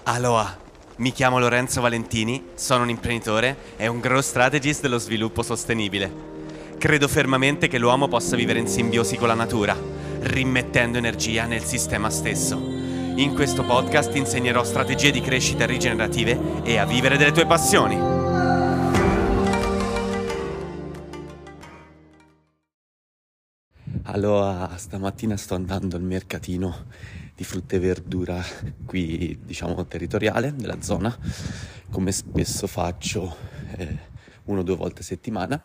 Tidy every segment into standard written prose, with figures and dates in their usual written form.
Aloha, mi chiamo Lorenzo Valentini, sono un imprenditore e un growth strategist dello sviluppo sostenibile. Credo fermamente che l'uomo possa vivere in simbiosi con la natura, rimettendo energia nel sistema stesso. In questo podcast ti insegnerò strategie di crescita rigenerative e a vivere delle tue passioni. Allora, stamattina sto andando al mercatino di frutta e verdura qui, territoriale della zona, come spesso faccio 1 o 2 volte a settimana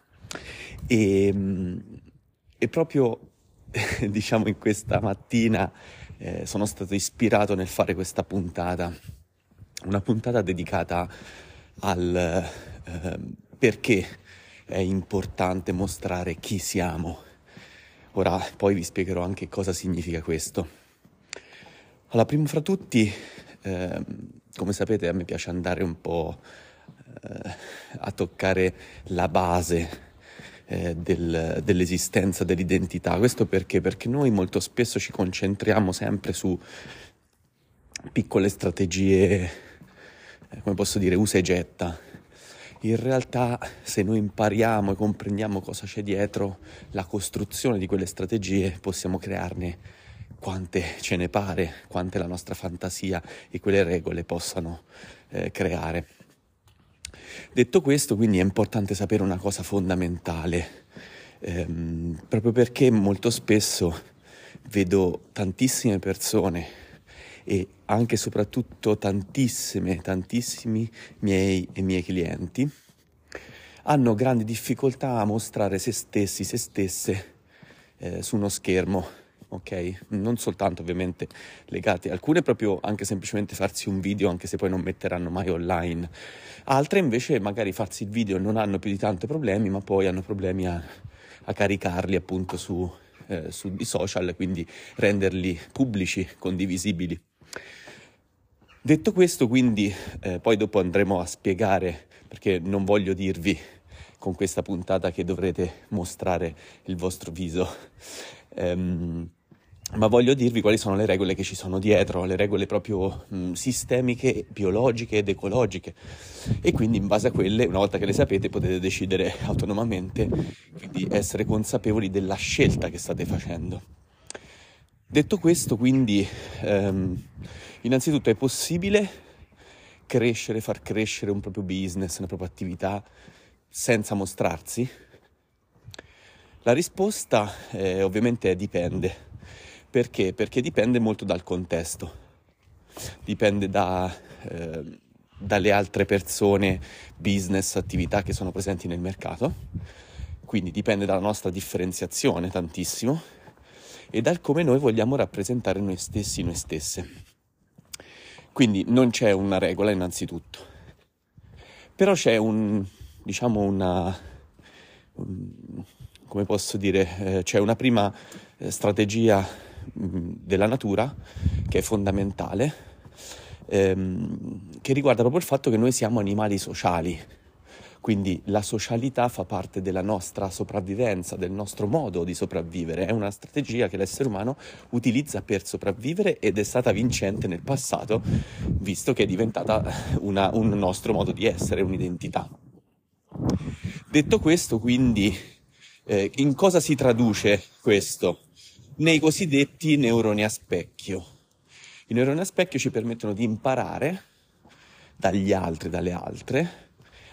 e proprio in questa mattina sono stato ispirato nel fare questa puntata, una puntata dedicata al perché è importante mostrare chi siamo. Ora poi vi spiegherò anche cosa significa questo. Allora, primo fra tutti, come sapete, a me piace andare un po' a toccare la base dell'esistenza, dell'identità. Questo perché? Perché noi molto spesso ci concentriamo sempre su piccole strategie, come posso dire, usa e getta. In realtà, se noi impariamo e comprendiamo cosa c'è dietro la costruzione di quelle strategie, possiamo crearne quante ce ne pare, quante la nostra fantasia e quelle regole possano creare. Detto questo, quindi è importante sapere una cosa fondamentale, proprio perché molto spesso vedo tantissime persone e anche e soprattutto tantissimi miei clienti hanno grandi difficoltà a mostrare se stesse su uno schermo, ok? Non soltanto ovviamente legati, alcune proprio anche semplicemente farsi un video, anche se poi non metteranno mai online, altre invece magari farsi il video non hanno più di tanti problemi, ma poi hanno problemi a caricarli appunto sui social, quindi renderli pubblici, condivisibili. Detto questo, quindi, poi dopo andremo a spiegare, perché non voglio dirvi con questa puntata che dovrete mostrare il vostro viso, ma voglio dirvi quali sono le regole che ci sono dietro, le regole proprio sistemiche, biologiche ed ecologiche. E quindi in base a quelle, una volta che le sapete, potete decidere autonomamente, quindi essere consapevoli della scelta che state facendo. Detto questo, quindi, innanzitutto è possibile far crescere un proprio business, una propria attività senza mostrarsi? La risposta ovviamente dipende. Perché? Perché dipende molto dal contesto, dipende dalle altre persone, business, attività che sono presenti nel mercato, quindi dipende dalla nostra differenziazione tantissimo e dal come noi vogliamo rappresentare noi stessi, noi stesse. Quindi non c'è una regola innanzitutto, però c'è c'è una prima strategia della natura che è fondamentale, che riguarda proprio il fatto che noi siamo animali sociali. Quindi la socialità fa parte della nostra sopravvivenza, del nostro modo di sopravvivere. È una strategia che l'essere umano utilizza per sopravvivere ed è stata vincente nel passato, visto che è diventata un nostro modo di essere, un'identità. Detto questo, quindi, in cosa si traduce questo? Nei cosiddetti neuroni a specchio. I neuroni a specchio ci permettono di imparare dagli altri, dalle altre,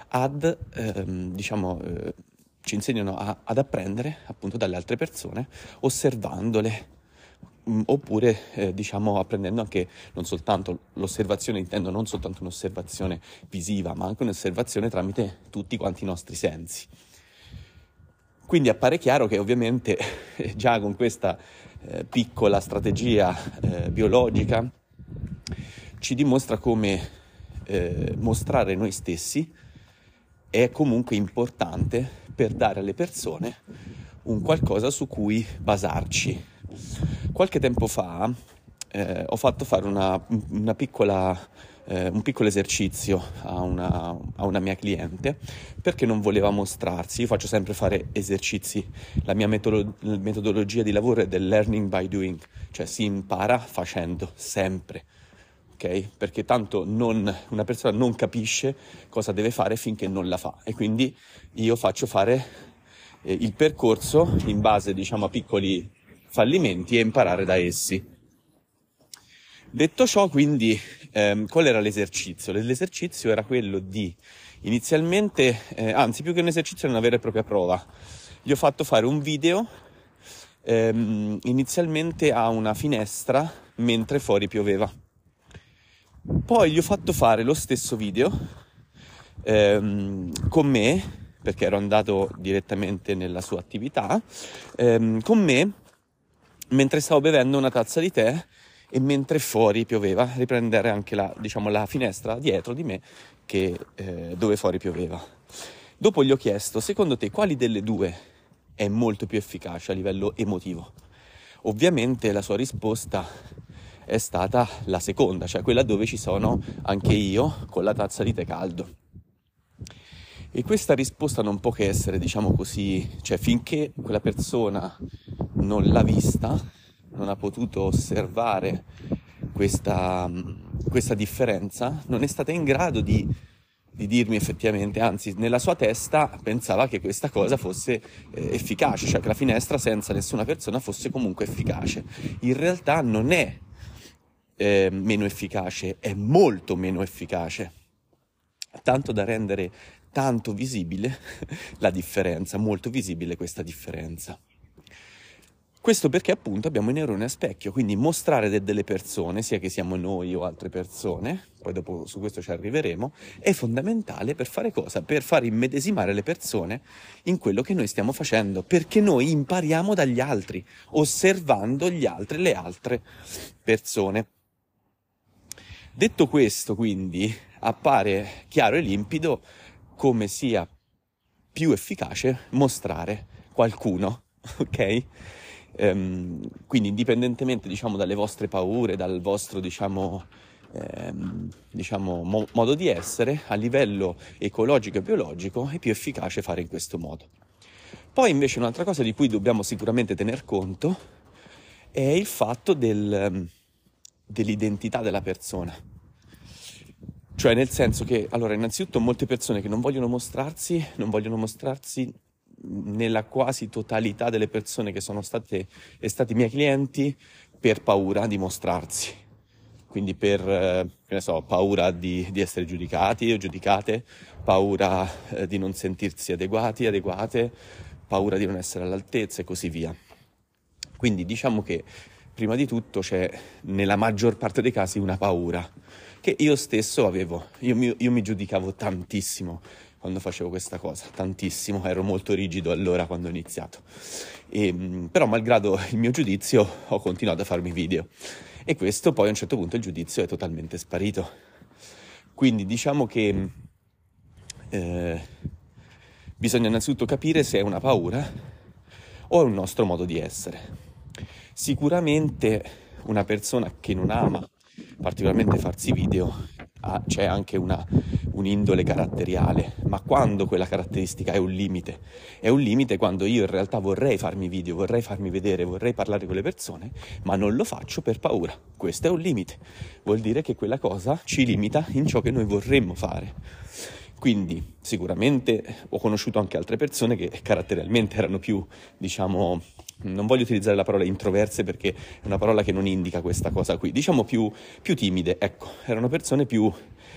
ci insegnano ad apprendere appunto dalle altre persone, osservandole, oppure apprendendo anche non soltanto l'osservazione, intendo non soltanto un'osservazione visiva, ma anche un'osservazione tramite tutti quanti i nostri sensi. Quindi appare chiaro che ovviamente già con questa piccola strategia biologica ci dimostra come mostrare noi stessi è comunque importante per dare alle persone un qualcosa su cui basarci. Qualche tempo fa ho fatto fare un piccolo esercizio a una mia cliente perché non voleva mostrarsi. Io faccio sempre fare esercizi, la mia metodologia di lavoro è del learning by doing, cioè si impara facendo sempre. ok? Perché tanto una persona non capisce cosa deve fare finché non la fa, e quindi io faccio fare il percorso in base, diciamo, a piccoli fallimenti e imparare da essi. Detto ciò, quindi, qual era l'esercizio? L'esercizio era quello di inizialmente, anzi più che un esercizio, era una vera e propria prova. Gli ho fatto fare un video inizialmente a una finestra mentre fuori pioveva. Poi gli ho fatto fare lo stesso video con me, perché ero andato direttamente nella sua attività, con me mentre stavo bevendo una tazza di tè e mentre fuori pioveva, riprendere anche la finestra dietro di me dove fuori pioveva. Dopo gli ho chiesto: secondo te quali delle due è molto più efficace a livello emotivo? Ovviamente la sua risposta è stata la seconda, cioè quella dove ci sono anche io con la tazza di tè caldo. E questa risposta non può che essere, diciamo così, cioè finché quella persona non l'ha vista, non ha potuto osservare questa differenza, non è stata in grado di dirmi effettivamente, anzi nella sua testa pensava che questa cosa fosse efficace, cioè che la finestra senza nessuna persona fosse comunque efficace. In realtà non è meno efficace, è molto meno efficace, tanto da rendere tanto visibile la differenza, molto visibile questa differenza. Questo perché appunto abbiamo i neuroni a specchio, quindi mostrare delle persone, sia che siamo noi o altre persone, poi dopo su questo ci arriveremo, è fondamentale per fare cosa? Per far immedesimare le persone in quello che noi stiamo facendo, perché noi impariamo dagli altri, osservando gli altri, le altre persone. Detto questo, quindi, appare chiaro e limpido come sia più efficace mostrare qualcuno, ok? Quindi indipendentemente, diciamo, dalle vostre paure, dal vostro, modo di essere, a livello ecologico e biologico è più efficace fare in questo modo. Poi invece un'altra cosa di cui dobbiamo sicuramente tener conto è il fatto dell'identità della persona. Cioè nel senso che, allora, innanzitutto molte persone che non vogliono mostrarsi nella quasi totalità delle persone che sono stati miei clienti per paura di mostrarsi, quindi per paura di essere giudicati o giudicate, paura di non sentirsi adeguate, paura di non essere all'altezza e così via. Quindi diciamo che prima di tutto c'è nella maggior parte dei casi una paura che io stesso avevo. Io mi giudicavo tantissimo quando facevo questa cosa, tantissimo, ero molto rigido allora quando ho iniziato, però malgrado il mio giudizio ho continuato a farmi video, e questo poi a un certo punto il giudizio è totalmente sparito. Quindi diciamo che bisogna innanzitutto capire se è una paura o è un nostro modo di essere. Sicuramente una persona che non ama particolarmente farsi video c'è anche un'indole caratteriale, ma quando quella caratteristica è un limite quando io in realtà vorrei farmi video, vorrei farmi vedere, vorrei parlare con le persone, ma non lo faccio per paura. Questo è un limite, vuol dire che quella cosa ci limita in ciò che noi vorremmo fare. Quindi sicuramente ho conosciuto anche altre persone che caratterialmente erano più, diciamo, non voglio utilizzare la parola introverse perché è una parola che non indica questa cosa qui, diciamo più timide, ecco, erano persone più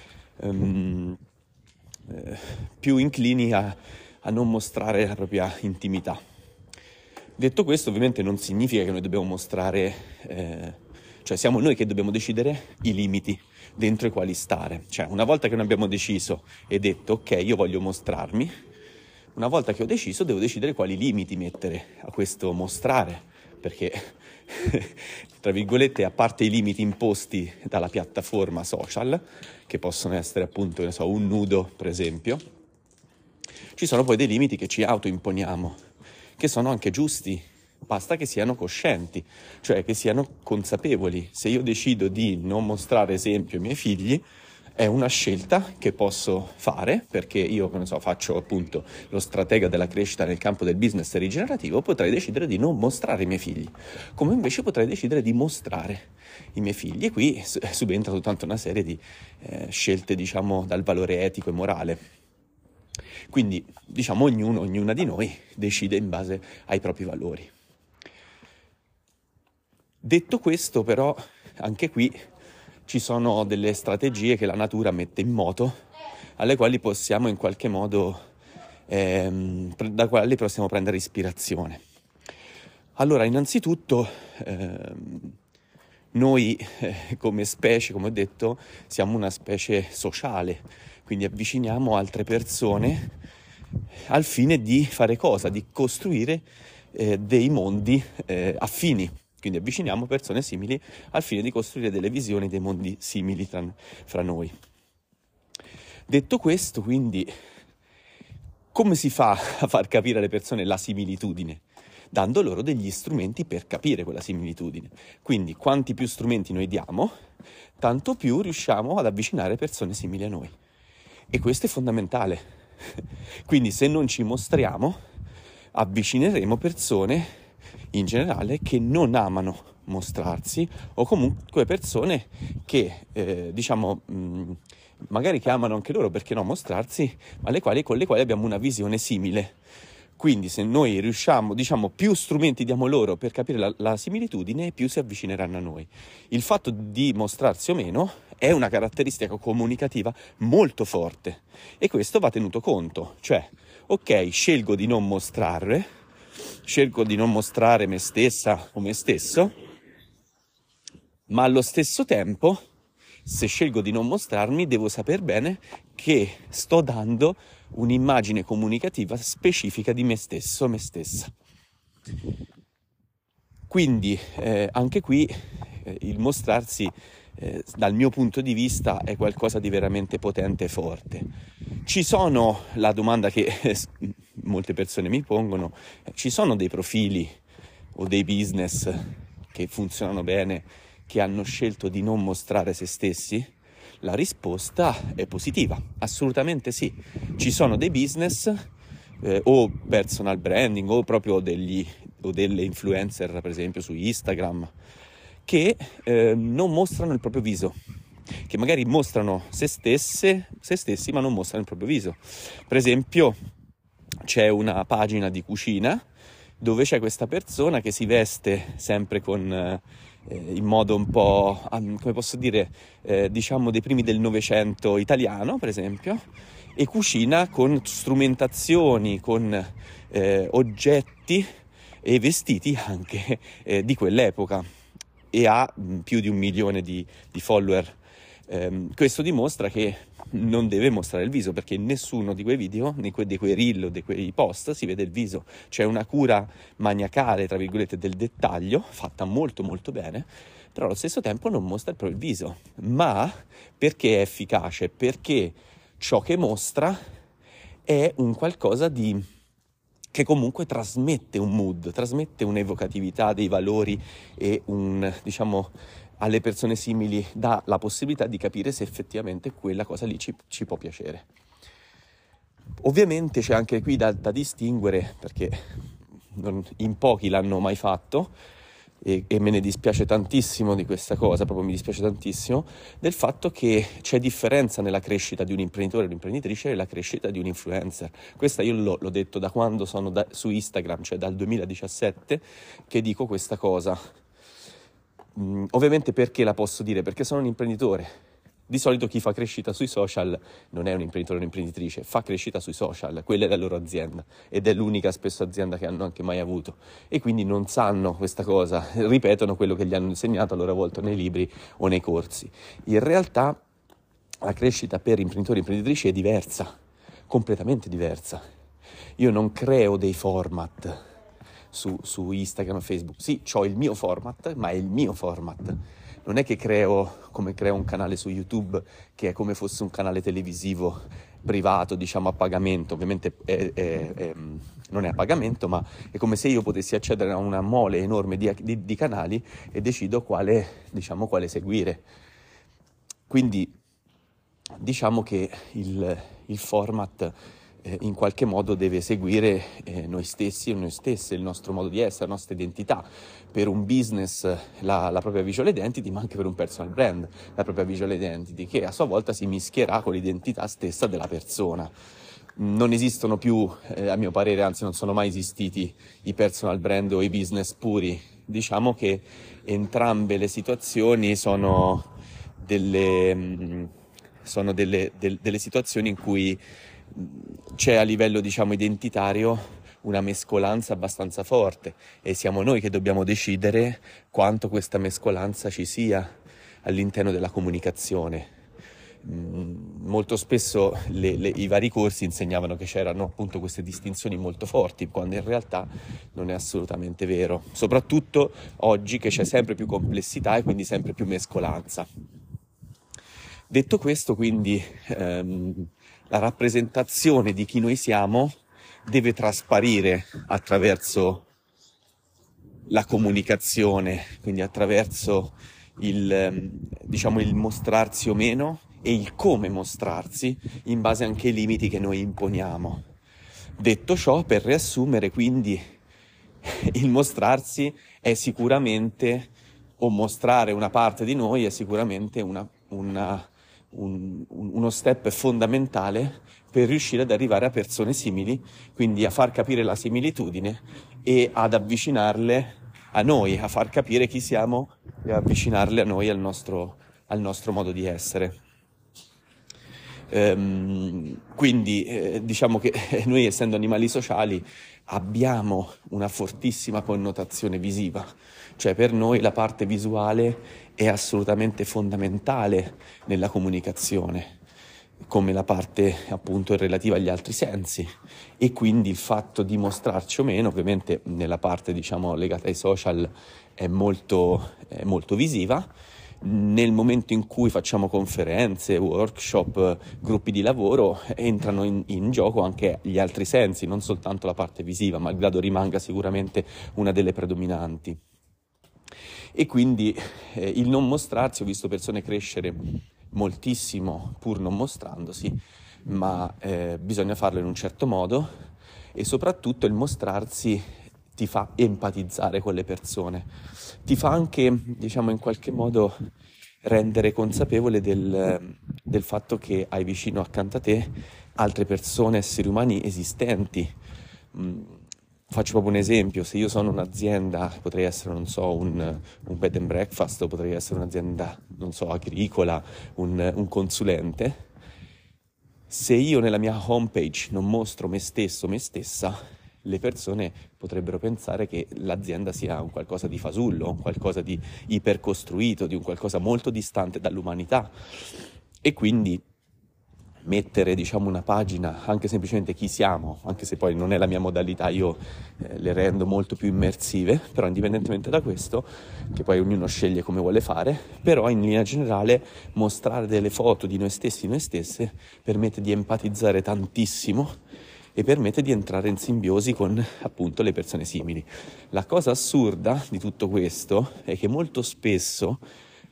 inclini a non mostrare la propria intimità. Detto questo, ovviamente non significa che noi dobbiamo mostrare, cioè siamo noi che dobbiamo decidere i limiti dentro i quali stare. Cioè una volta che noi abbiamo deciso e detto ok, io voglio mostrarmi, una volta che ho deciso devo decidere quali limiti mettere a questo mostrare, perché tra virgolette, a parte i limiti imposti dalla piattaforma social, che possono essere appunto, un nudo per esempio, ci sono poi dei limiti che ci autoimponiamo, che sono anche giusti, basta che siano coscienti, cioè che siano consapevoli. Se io decido di non mostrare esempio ai miei figli, è una scelta che posso fare, perché io, che ne so, faccio appunto lo stratega della crescita nel campo del business rigenerativo, potrei decidere di non mostrare i miei figli, come invece potrei decidere di mostrare i miei figli, e qui subentra tutta una serie di scelte, diciamo, dal valore etico e morale. Quindi, diciamo, ognuna di noi decide in base ai propri valori. Detto questo, però, anche qui ci sono delle strategie che la natura mette in moto, alle quali possiamo in qualche modo, da quali possiamo prendere ispirazione. Allora, innanzitutto, noi come specie, come ho detto, siamo una specie sociale, quindi avviciniamo altre persone al fine di fare cosa? Di costruire dei mondi affini. Quindi avviciniamo persone simili al fine di costruire delle visioni, dei mondi simili fra noi. Detto questo, quindi, come si fa a far capire alle persone la similitudine? Dando loro degli strumenti per capire quella similitudine. Quindi, quanti più strumenti noi diamo, tanto più riusciamo ad avvicinare persone simili a noi. E questo è fondamentale. Quindi, se non ci mostriamo, avvicineremo persone in generale che non amano mostrarsi, o comunque persone che magari che amano anche loro, perché no, mostrarsi, ma con le quali abbiamo una visione simile. Quindi se noi riusciamo, più strumenti diamo loro per capire la similitudine, più si avvicineranno a noi. Il fatto di mostrarsi o meno è una caratteristica comunicativa molto forte, e questo va tenuto conto. Cioè, ok, scelgo di non mostrare me stessa o me stesso, ma allo stesso tempo, se scelgo di non mostrarmi, devo saper bene che sto dando un'immagine comunicativa specifica di me stesso o me stessa. Quindi anche qui il mostrarsi, dal mio punto di vista, è qualcosa di veramente potente e forte. Ci sono, la domanda che molte persone mi pongono, ci sono dei profili o dei business che funzionano bene, che hanno scelto di non mostrare se stessi? La risposta è positiva, assolutamente sì. Ci sono dei business o personal branding o proprio delle influencer, per esempio su Instagram, che non mostrano il proprio viso, che magari mostrano se stessi, ma non mostrano il proprio viso. Per esempio, c'è una pagina di cucina dove c'è questa persona che si veste sempre in modo un po', come posso dire, diciamo dei primi del Novecento italiano, per esempio, e cucina con strumentazioni, con oggetti e vestiti anche di quell'epoca, e ha più di 1 milione di follower. Questo dimostra che non deve mostrare il viso, perché in nessuno di quei video, di quei reel o di quei post, si vede il viso. C'è una cura maniacale, tra virgolette, del dettaglio, fatta molto molto bene, però allo stesso tempo non mostra proprio il viso. Ma perché è efficace? Perché ciò che mostra è un qualcosa che comunque trasmette un mood, trasmette un'evocatività dei valori, e alle persone simili dà la possibilità di capire se effettivamente quella cosa lì ci può piacere. Ovviamente c'è anche qui da distinguere, perché in pochi l'hanno mai fatto, e me ne dispiace tantissimo di questa cosa, proprio mi dispiace tantissimo, del fatto che c'è differenza nella crescita di un imprenditore o un'imprenditrice e la crescita di un influencer. Questa io l'ho detto da quando sono su Instagram, cioè dal 2017, che dico questa cosa. Ovviamente perché la posso dire? Perché sono un imprenditore. Di solito chi fa crescita sui social non è un imprenditore o un'imprenditrice, fa crescita sui social, quella è la loro azienda, ed è l'unica spesso azienda che hanno anche mai avuto, e quindi non sanno questa cosa, ripetono quello che gli hanno insegnato a loro volta nei libri o nei corsi. In realtà la crescita per imprenditori e imprenditrici è diversa, completamente diversa. Io non creo dei format su Instagram e Facebook. Sì, ho il mio format, ma è il mio format. Non è che creo un canale su YouTube, che è come fosse un canale televisivo privato, diciamo a pagamento. Ovviamente non è a pagamento, ma è come se io potessi accedere a una mole enorme di canali e decido quale seguire. Quindi diciamo che il format in qualche modo deve seguire noi stessi e noi stesse, il nostro modo di essere, la nostra identità. Per un business la propria visual identity, ma anche per un personal brand la propria visual identity, che a sua volta si mischierà con l'identità stessa della persona. Non esistono più, a mio parere, anzi non sono mai esistiti i personal brand o i business puri. Diciamo che entrambe le situazioni sono delle situazioni in cui c'è a livello, diciamo, identitario una mescolanza abbastanza forte, e siamo noi che dobbiamo decidere quanto questa mescolanza ci sia all'interno della comunicazione. Molto spesso i vari corsi insegnavano che c'erano appunto queste distinzioni molto forti, quando in realtà non è assolutamente vero, soprattutto oggi che c'è sempre più complessità e quindi sempre più mescolanza. Detto questo, quindi la rappresentazione di chi noi siamo deve trasparire attraverso la comunicazione, quindi attraverso il mostrarsi o meno e il come mostrarsi in base anche ai limiti che noi imponiamo. Detto ciò, per riassumere, quindi il mostrarsi è sicuramente, o mostrare una parte di noi è sicuramente uno step fondamentale per riuscire ad arrivare a persone simili, quindi a far capire la similitudine e ad avvicinarle a noi, a far capire chi siamo e avvicinarle a noi, al nostro modo di essere. Quindi diciamo che noi, essendo animali sociali, abbiamo una fortissima connotazione visiva, cioè per noi la parte visuale è assolutamente fondamentale nella comunicazione, come la parte appunto relativa agli altri sensi, e quindi il fatto di mostrarci o meno, ovviamente nella parte, diciamo, legata ai social è molto visiva. Nel momento in cui facciamo conferenze, workshop, gruppi di lavoro, entrano in gioco anche gli altri sensi, non soltanto la parte visiva, malgrado rimanga sicuramente una delle predominanti. E quindi il non mostrarsi, ho visto persone crescere moltissimo pur non mostrandosi, ma bisogna farlo in un certo modo, e soprattutto il mostrarsi ti fa empatizzare con le persone, ti fa anche, diciamo, in qualche modo rendere consapevole del fatto che hai vicino accanto a te altre persone, esseri umani esistenti. Faccio proprio un esempio: se io sono un'azienda, potrei essere, non so, un bed and breakfast, o potrei essere un'azienda, non so, agricola, un consulente. Se io nella mia homepage non mostro me stesso, me stessa, le persone potrebbero pensare che l'azienda sia un qualcosa di fasullo, un qualcosa di ipercostruito, di un qualcosa molto distante dall'umanità. E quindi mettere, diciamo, una pagina, anche semplicemente chi siamo, anche se poi non è la mia modalità, io le rendo molto più immersive, però indipendentemente da questo, che poi ognuno sceglie come vuole fare, però in linea generale mostrare delle foto di noi stessi, noi stesse, permette di empatizzare tantissimo e permette di entrare in simbiosi con, appunto, le persone simili. La cosa assurda di tutto questo è che molto spesso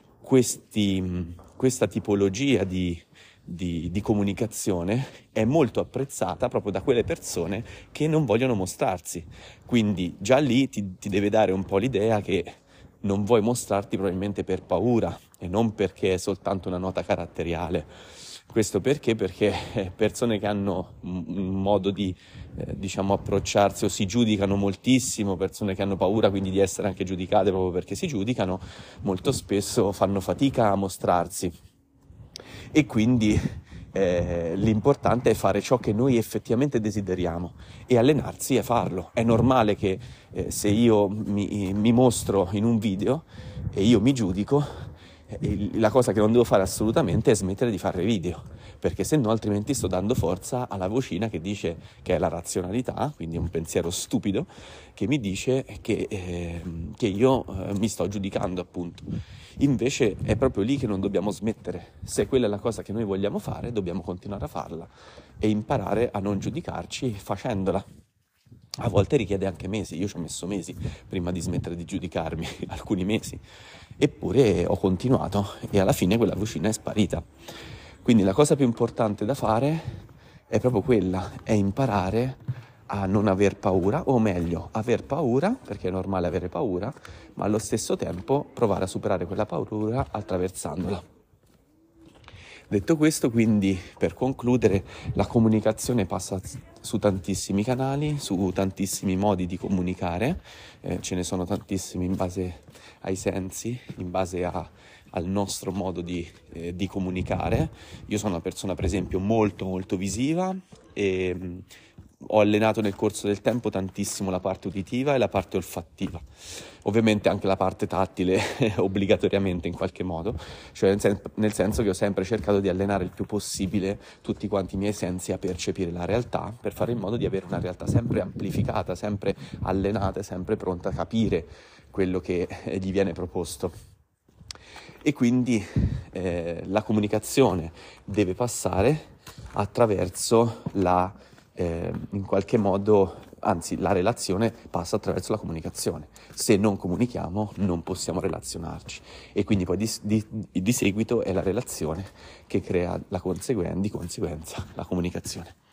questa tipologia di comunicazione è molto apprezzata proprio da quelle persone che non vogliono mostrarsi. Quindi già lì ti deve dare un po' l'idea che non vuoi mostrarti probabilmente per paura e non perché è soltanto una nota caratteriale. Questo perché? Perché persone che hanno un modo di approcciarsi, o si giudicano moltissimo, persone che hanno paura quindi di essere anche giudicate proprio perché si giudicano, molto spesso fanno fatica a mostrarsi. E quindi l'importante è fare ciò che noi effettivamente desideriamo e allenarsi a farlo. È normale che se io mi mostro in un video e io mi giudico, la cosa che non devo fare assolutamente è smettere di fare video, perché se no altrimenti sto dando forza alla vocina che dice, che è la razionalità, quindi è un pensiero stupido, che mi dice che io mi sto giudicando, appunto. Invece è proprio lì che non dobbiamo smettere. Se quella è la cosa che noi vogliamo fare, dobbiamo continuare a farla e imparare a non giudicarci facendola. A volte richiede anche mesi, io ci ho messo mesi prima di smettere di giudicarmi, alcuni mesi, eppure ho continuato e alla fine quella vocina è sparita. Quindi la cosa più importante da fare è proprio quella, è imparare a non aver paura, o meglio, aver paura, perché è normale avere paura, ma allo stesso tempo provare a superare quella paura attraversandola. Detto questo, quindi, per concludere, la comunicazione passa su tantissimi canali, su tantissimi modi di comunicare, ce ne sono tantissimi in base ai sensi, in base al nostro modo di comunicare. Io sono una persona, per esempio, molto molto visiva e ho allenato nel corso del tempo tantissimo la parte uditiva e la parte olfattiva, ovviamente anche la parte tattile obbligatoriamente in qualche modo, cioè nel senso che ho sempre cercato di allenare il più possibile tutti quanti i miei sensi a percepire la realtà, per fare in modo di avere una realtà sempre amplificata, sempre allenata e sempre pronta a capire quello che gli viene proposto. E quindi la comunicazione deve passare attraverso in qualche modo, anzi la relazione passa attraverso la comunicazione. Se non comunichiamo non possiamo relazionarci, e quindi poi di seguito è la relazione che crea di conseguenza la comunicazione.